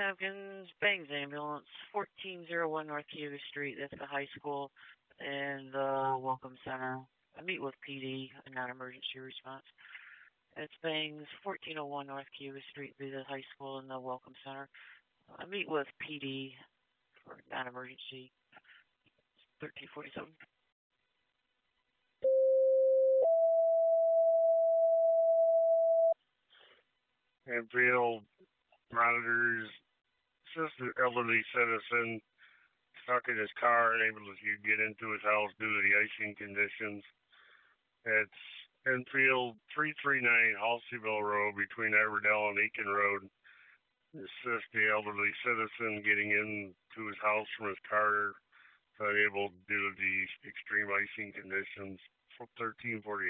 Tompkins Bangs Ambulance, 1401 North Cuba Street. That's the high school and the Welcome Center. I meet with PD, a non-emergency response. It's Bangs, 1401 North Cuba Street, be the high school and the Welcome Center. I meet with PD for non-emergency, 1347. Enfield monitors just an elderly citizen stuck in his car, unable to get into his house due to the icing conditions. It's Enfield 339 Halseyville Road between Everdell and Eakin Road. Assist the elderly citizen getting into his house from his car, unable due to the extreme icing conditions. 1348.